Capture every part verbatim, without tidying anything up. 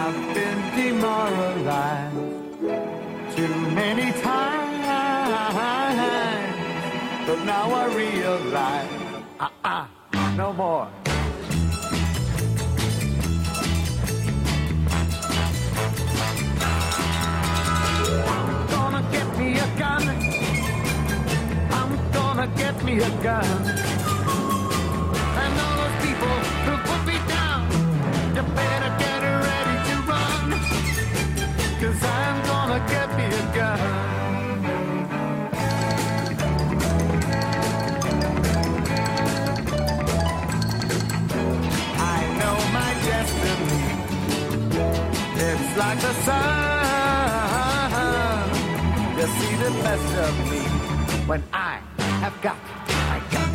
I've been demoralized too many times, but now I realize, uh-uh, no more. I'm gonna get me a gun. I'm gonna get me a gun. And all those people who put me down, you better get ready to run, 'cause I'm gonna get me a gun. I know my destiny, it's like the sun. You see the best of me when I have got my gun.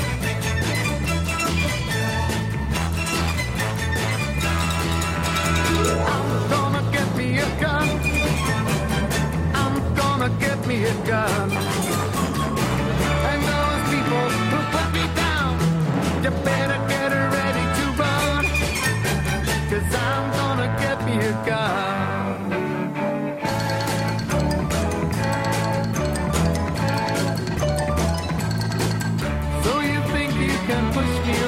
I'm gonna get me a gun. I'm gonna get me a gun. And those people who put me down, you better get ready to run, 'cause I'm gonna get me a gun. So you think you can push me